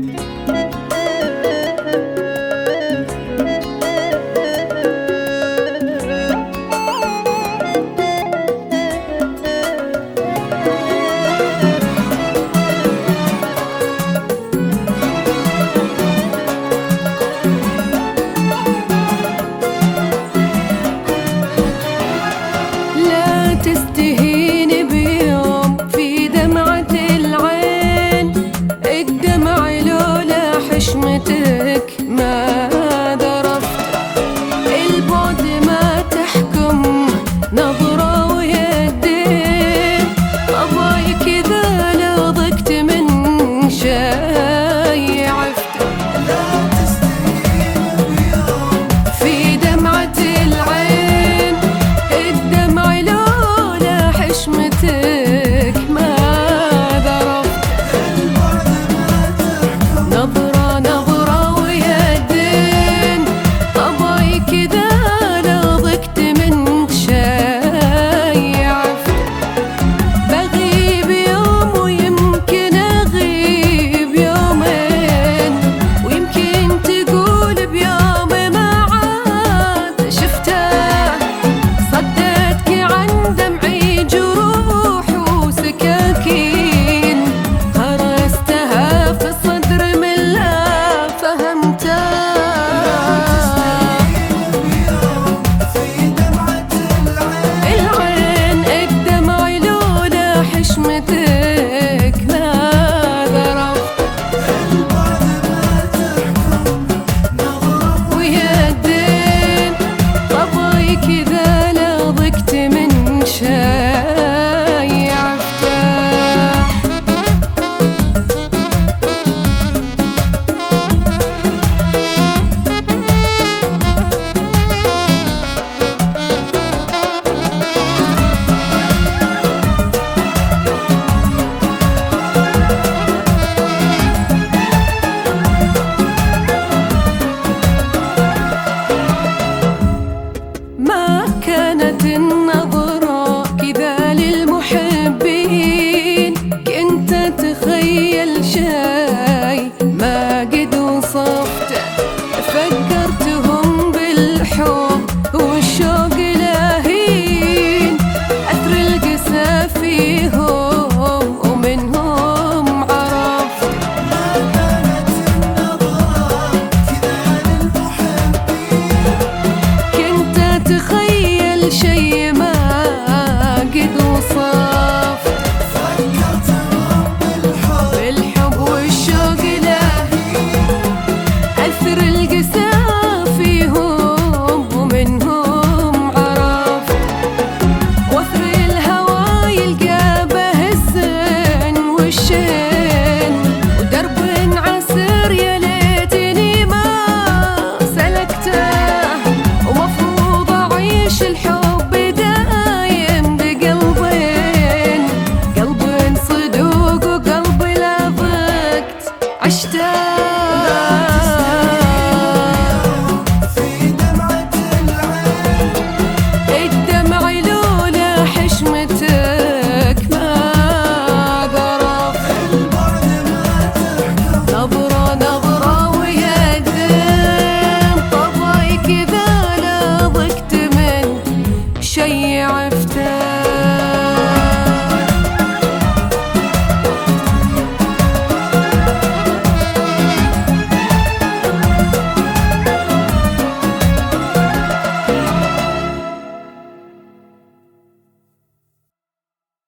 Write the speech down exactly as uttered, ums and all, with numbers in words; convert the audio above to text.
تستهين بيوم في دمعة العين، الدمع لولا حشمتك ما ذرفت، البعد ما تحكم نظرة ويدين، أباي كذا لو ضقت من شي عفت. لا تستهين بيوم في دمعة العين، الدمع لولا حشمتك ما ذرفت، البعد ما تحكم نظرة نظرة ويدين، أباي كذا لو ضقت من شي عفت. بغيب يوم ويمكن أغيب يومين، ويمكن تقول بيوم ما عاد شفته، صدتك عن دمعي جروح وسكاكين، هرستها في الصدر من لا فهمته. العين الدمع لولا حشمتك ما ذرفت، البعد ما تحكم نظرة ويدين، أباي كذا لو ضقت من شي عفته. ما كانت النظرة كذا للمحبين، كنت أتخيل شي ما قد وصفت، فكرتهم بالحب والشوق لاهين، أثر القسى فيهم ومنهم عرفت. ما كانت النظرة كذا للمحبين، كنت أتخيل شي ما قد وصفت، فكرتهم بالحب بالحب والشوق لاهين، أثر القسى فيهم ومنهم عرفت، وأثر الهوى يلقى به الزين والشين، ودرب عسر يا ليتني ما سلكته، ومفروض أعيش الحب دايم بقلبين، قلب صدوق وقلب لا ضقت عشته.